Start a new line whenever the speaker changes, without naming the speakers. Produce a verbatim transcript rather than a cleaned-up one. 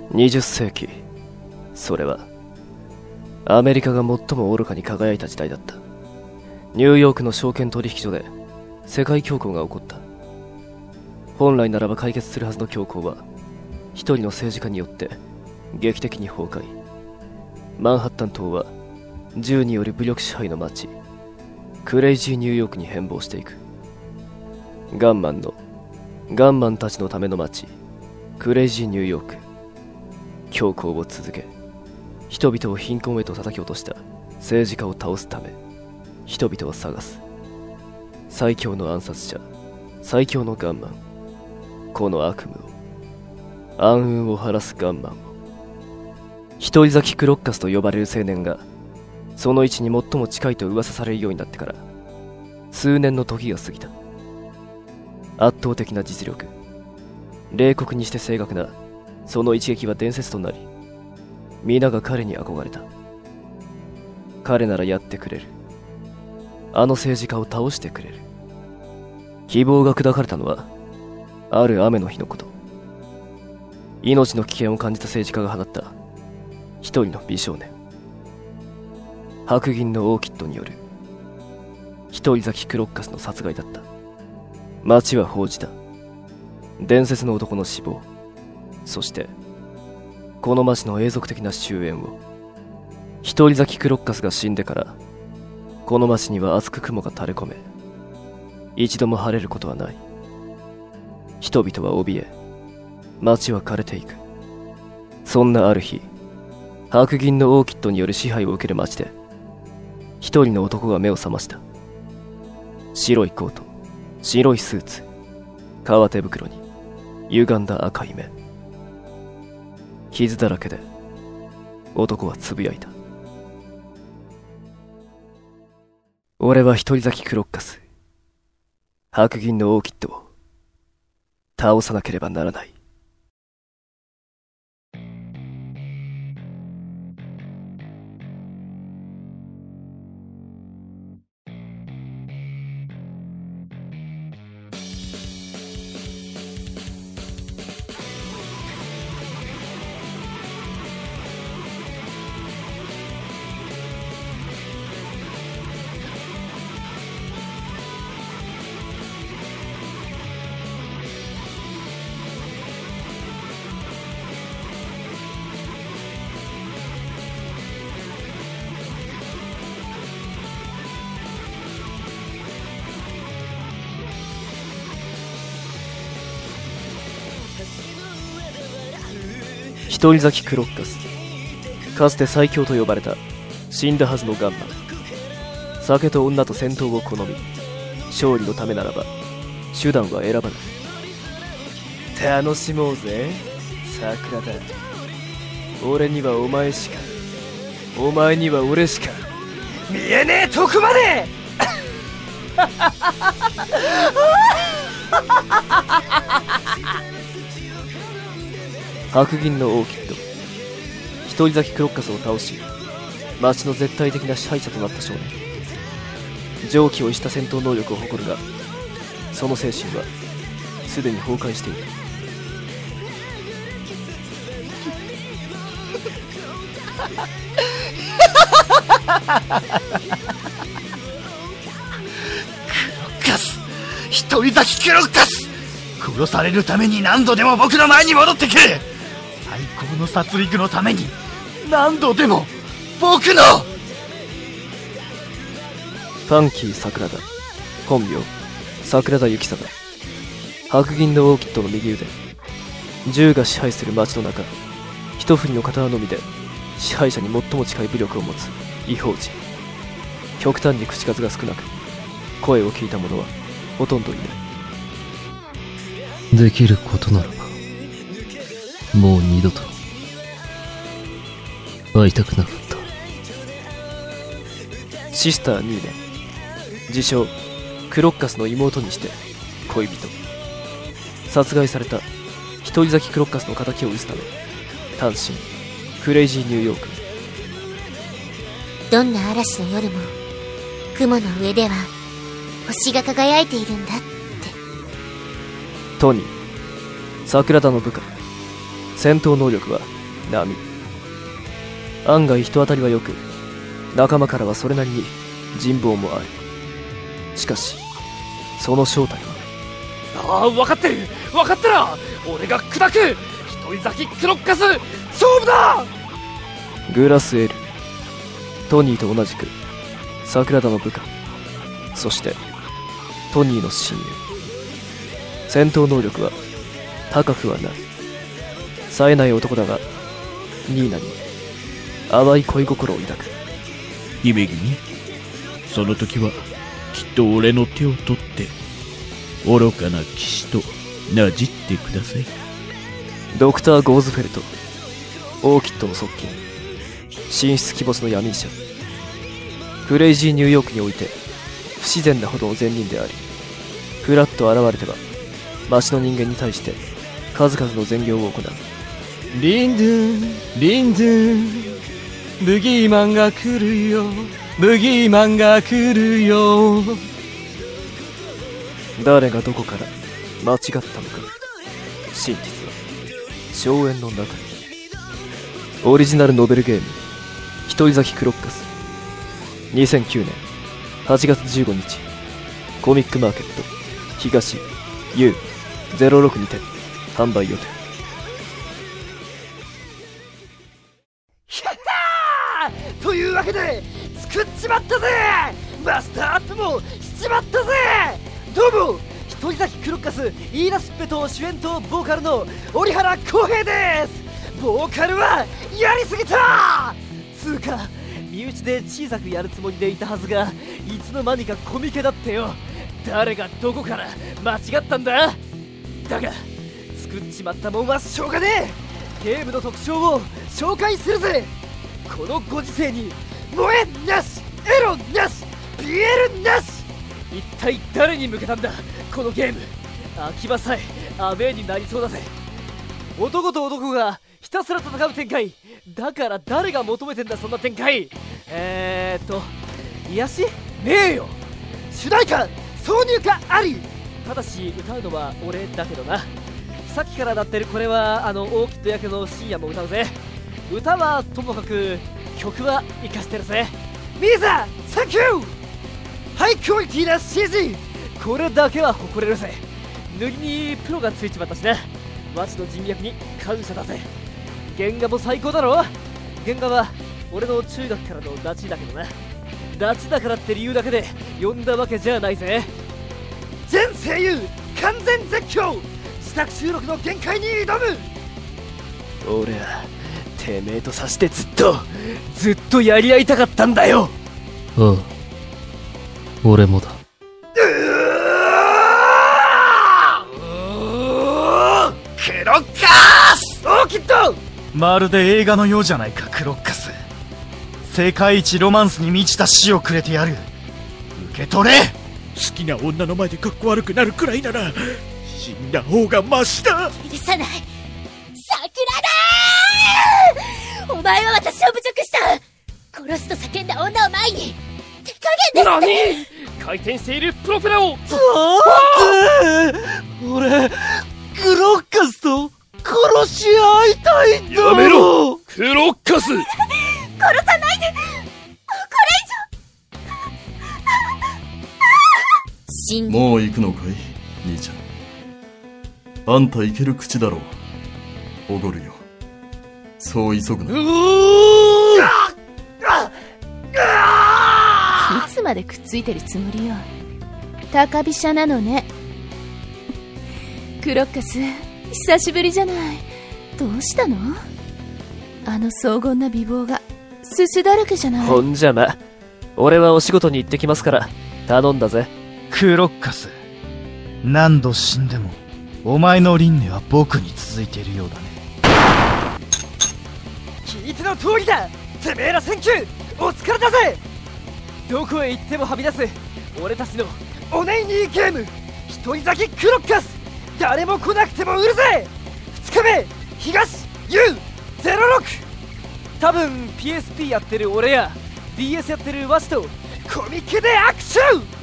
にじゅっせいき、それはアメリカが最も愚かに輝いた時代だった。ニューヨークの証券取引所で世界恐慌が起こった。本来ならば解決するはずの恐慌は一人の政治家によって劇的に崩壊。マンハッタン島は銃による武力支配の街、クレイジーニューヨークに変貌していく。ガンマンのガンマンたちのための街、クレイジーニューヨーク。恐慌を続け、人々を貧困へと叩き落とした政治家を倒すため、人々を探す。最強の暗殺者、最強のガンマン。この悪夢を、暗雲を晴らすガンマンを。一人咲きクロッカスと呼ばれる青年が、その位置に最も近いと噂されるようになってから、数年の時が過ぎた。圧倒的な実力、冷酷にして正確なその一撃は伝説となり、皆が彼に憧れた。彼ならやってくれる。あの政治家を倒してくれる。希望が砕かれたのはある雨の日のこと。命の危険を感じた政治家が放った一人の美少年、白銀のオーキッドによる一人咲きクロッカスの殺害だった。町は報じた。伝説の男の死亡、そしてこの町の永続的な終焉を。一人咲きクロッカスが死んでからこの町には厚く雲が垂れ込め、一度も晴れることはない。人々は怯え、町は枯れていく。そんなある日、白銀のオーキッドによる支配を受ける町で一人の男が目を覚ました。白いコート、白いスーツ、革手袋に歪んだ赤い目。傷だらけで男はつぶやいた。俺は一人咲きクロッカス、白銀のオーキッドを倒さなければならない。一人咲きクロッカス、かつて最強と呼ばれた死んだはずのガンマン。酒と女と戦闘を好み、勝利のためならば手段は選ばない。楽しもうぜ桜田。俺にはお前しか、お前には俺しか見えねえとこまで白銀のオーキッド、一人咲きクロッカスを倒し町の絶対的な支配者となった少年。常軌を逸した戦闘能力を誇るが、その精神はすでに崩壊している。
クロッカス、一人咲きクロッカス、殺されるために何度でも僕の前に戻ってくる。最高の殺戮のために何度でも僕の。
ファンキー桜田、本名桜田幸貞。白銀のオーキッドの右腕。銃が支配する町の中、一振りの刀のみで支配者に最も近い武力を持つ異邦人。極端に口数が少なく、声を聞いた者はほとんどいない。
できることならばもう二度と会いたくなかった。
シスターニーネ、自称クロッカスの妹にして恋人。殺害された一人咲きクロッカスの仇を討つため単身クレイジーニューヨーク。
どんな嵐の夜も雲の上では星が輝いているんだって。
トニー、桜田の部下。戦闘能力は波。案外人当たりは良く、仲間からはそれなりに人望もある。しかしその正体は、
ああ、分かってる分かったら俺が砕く。一人咲きクロッカス勝負だ。
グラスエル、トニーと同じく桜田の部下、そしてトニーの親友。戦闘能力は高くはない。冴えない男だがニーナに淡い恋心を抱く。
姫君、その時はきっと俺の手を取って愚かな騎士となじってください。
ドクター・ゴーズフェルト、オーキッドの側近、神出鬼没の闇医者。クレイジーニューヨークにおいて不自然なほどの善人であり、ふらっと現れては町の人間に対して数々の善行を行う。
リンドゥンリンドゥン、ブギーマンが来るよ、ブギーマンが来るよ。
誰がどこから間違ったのか、真実は荘園の中に。オリジナルノベルゲーム、一人咲きクロッカス。にせんきゅうねんはちがつじゅうごにち、コミックマーケット東 ユーゼロろく にて販売予定。
やったーというわけで作っちまったぜ。マスターアップもしちまったぜ。どうも、一人咲きクロッカスイーナスッペと主演とボーカルの折原浩平です。ボーカルはやりすぎたつうか、身内で小さくやるつもりでいたはずが、いつの間にかコミケだってよ。誰がどこから間違ったんだ。だが作っちまったもんはしょうがねえ。ゲームの特徴を紹介するぜ。このご時世に萌えなし、エロなし、ピエールなし。一体誰に向けたんだこのゲーム。秋葉さえアウェーになりそうだぜ。男と男がひたすら戦う展開だから、誰が求めてんだそんな展開。えーっと癒しねえよ。主題歌挿入歌あり。ただし歌うのは俺だけどな。さっきから鳴ってるこれはあのオーキッド役の深夜も歌うぜ。歌はともかく曲は活かしてるぜ。ミザサンキュー。ハイクオリティな シージー、 これだけは誇れるぜ。塗りにプロがついちまったしな。マジの人脈に感謝だぜ。原画も最高だろ。原画は俺の中学からのダチだけどな。ダチだからって理由だけで呼んだわけじゃないぜ。全声優完全絶叫、自宅収録の限界に挑む。俺はてめえとさしてずっとずっとやり合いたかったんだよ。
ああ、俺もだ。
クロッカス。
オーキッド、
まるで映画のようじゃないかクロッカス。世界一ロマンスに満ちた死をくれてやる。受け取れ。
好きな女の前でかっこ悪くなるくらいなら死んだ方がマシだ。
許さない。桜だー。お前は私を侮辱した。殺すと叫んだ女を前に手加減ですって。
何、回転しているプロペラを。
俺クロッカスと殺し合いたいんだ。
やめろクロッカス。
殺さないで。これ以上。
もう行くのかい兄ちゃん。あんた行ける口だろう。おごるよ。そう急ぐな。
いつまでくっついてるつもりよ。高飛車なのね。クロッカス、久しぶりじゃない。どうしたの？あの荘厳な美貌がすすだらけじゃない。
ほんじゃま、俺はお仕事に行ってきますから頼んだぜ。
クロッカス、何度死んでもお前の輪廻は僕に続いているようだね。
聞いての通りだ。てめえらセンキュー、お疲れだぜ。どこへ行ってもはみ出す俺たちのおネイニーゲーム、一人咲きクロッカス。誰も来なくても売るぜ。ふつかめ東 ユーゼロろく。 多分 ピーエスピー やってる俺や ディーエス やってるワシとコミケで握手。